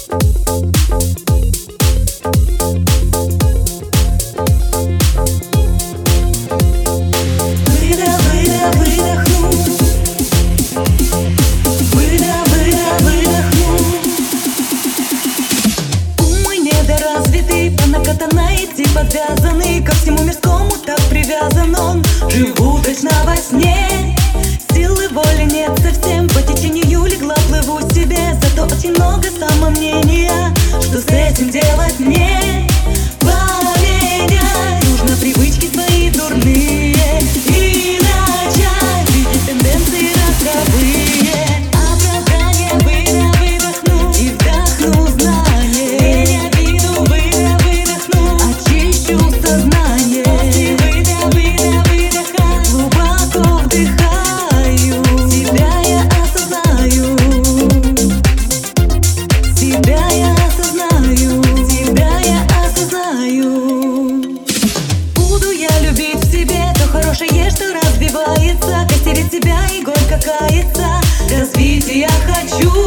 Подвязанный ко всему мирскому, так привязан он. Живу точно во сне, силы воли нет совсем. По течению легла, плыву себе, зато очень много самомнения. Что с этим делать мне? Поменять нужно привычки свои дурные и начать видеть тенденции роковые. Образование выдохну и вдохну знания. Я виду выдохну, очищу сознание. После выдоха глубоко вдыхаю. Себя я осознаю. Себя я осознаю. Себя я осознаю. Буду я любить в себе то хорошее, что разбивается, костерить себя и горько каяться. Развития хочу.